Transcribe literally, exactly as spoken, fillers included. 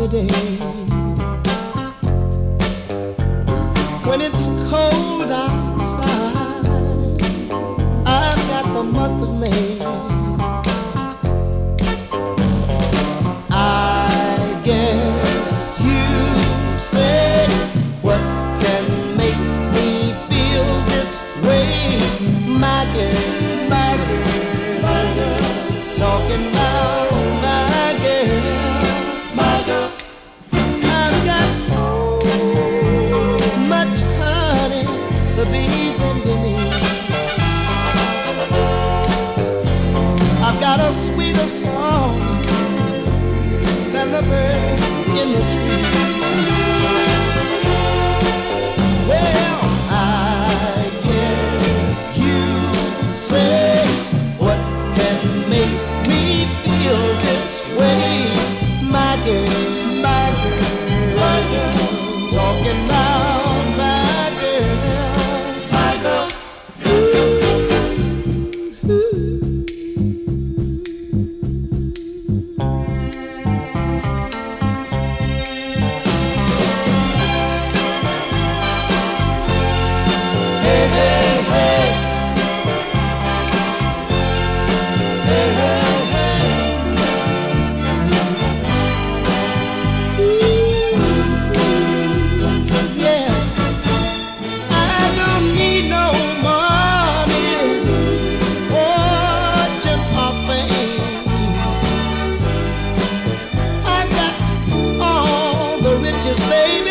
holiday. When it's cold outside, I've got the month of May. I guess you say, what can make me feel this way? My girl, my girl, my girl, talking about my girl, my girl. I've got so much honey, the bees envy me. I've got a sweeter song than the birds in the trees. Well, I guess you say, what can make me feel this way? My girl, my girl, my girl, talking about my girl, my girl. Hey, hey, hey. Hey, hey, hey. Ooh, yeah. I don't need no money, fortune or fame. I got all the riches, baby.